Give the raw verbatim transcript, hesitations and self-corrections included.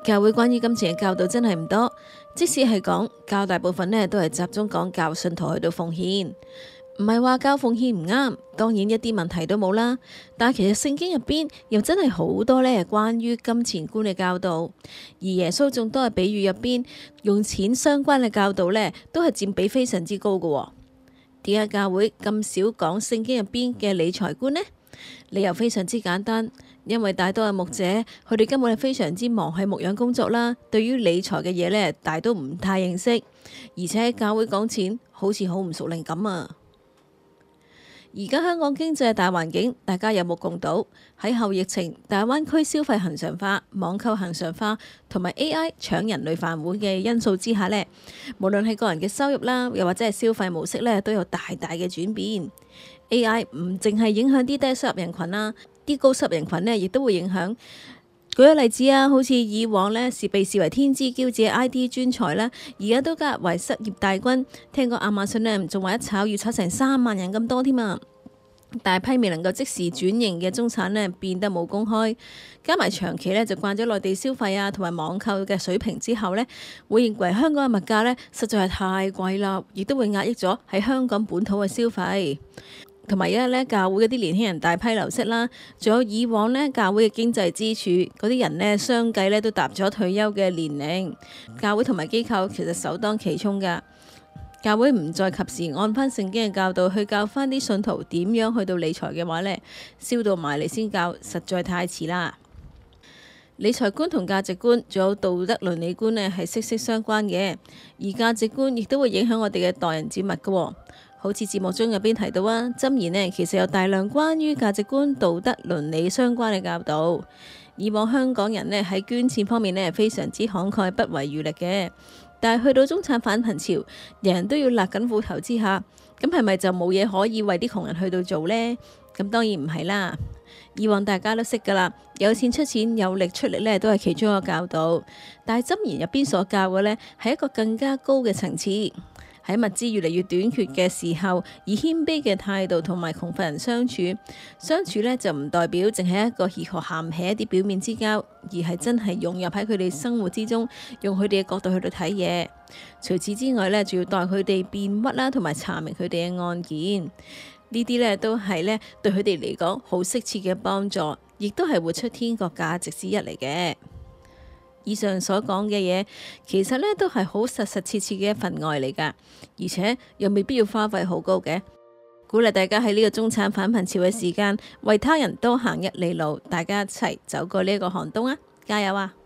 教會關於金錢嘅教導真係唔多，即使係講教，大部分呢都係集中講教信徒去到奉獻，唔係話教奉獻唔啱，當然一啲問題都冇啦。但係其實聖經入邊又真係好多呢關於金錢觀嘅教導，而耶穌仲多係比喻入邊用錢相關嘅教導呢，都係佔比非常之高嘅。點解教會咁少講聖經入邊嘅理財觀呢？理由非常之簡單，因為大多嘅牧者佢哋根本係非常之忙喺牧養工作啦，對於理財嘅嘢呢，大都唔太認識，而且教會講錢好似好唔熟練咁啊！而家香港經濟大環境，大家有目共睹。喺後疫情、大灣區消費恆常化、網購恆常化同埋 A I 搶人類飯碗嘅因素之下呢，無論係個人嘅收入啦，又或者係消費模式呢，都有大大嘅轉變。A I 唔淨係影響啲低收入人群啦，啲高收入人群呢亦都會影響。舉個例子啊，好似以往呢是被視為天之驕子嘅 I T 專才啦，而家都加入為失業大軍。聽講亞馬遜呢仲話一炒要炒成三萬人咁多添啊！大批未能夠即時轉型嘅中產呢變得冇工開，加埋長期呢就慣咗內地消費啊同埋網購嘅水平之後呢，會認為香港嘅物價呢實在係太貴啦，亦都會壓抑咗喺香港本土嘅消費。同埋而家呢教會嗰啲年輕人大批流失啦，仲有以往呢教會嘅經濟支柱嗰啲人呢，相繼呢都踏咗退休嘅年齡，教會同埋機構其實首當其衝㗎。教會唔再及時按翻聖經嘅教導去教翻啲信徒點樣去到理財嘅話呢，燒到埋嚟先教，實在太遲啦。理財觀同價值觀仲有道德倫理觀呢係息息相關嘅，而價值觀亦都會影響我哋嘅待人接物㗎。好似節目中入邊提到啊，箴言呢其實有大量關於價值觀、道德倫理相關嘅教導。以往香港人呢喺捐錢方面呢係非常之慷慨不遺餘力嘅。但係去到中產反貧潮，人人都要勒緊褲頭之下，咁係咪就冇嘢可以為啲窮人去到做呢？咁當然唔係啦。以往大家都識噶啦，有錢出錢，有力出力呢都係其中一個教導。但係箴言入邊所教嘅呢，係一個更加高嘅層次。喺物資越嚟越短缺嘅時候，以謙卑嘅態度同埋窮乏人相處，相處呢就唔代表淨係一個協和鹹起一啲表面之交，而係真係融入喺佢哋生活之中，用佢哋嘅角度去到睇嘢。除此之外呢，仲要代佢哋辯屈啦，同埋查明佢哋嘅案件。呢啲呢都係呢對佢哋嚟講好適切嘅幫助，亦都係活出天國價值之一嚟嘅。以上所講嘅嘢，其實呢都係好實實切切嘅一份愛嚟㗎，而且又未必要花費好高嘅。鼓勵大家喺呢個中產反貧潮嘅時間，為他人多行一里路，大家一齊走過呢一個寒冬啊！加油啊！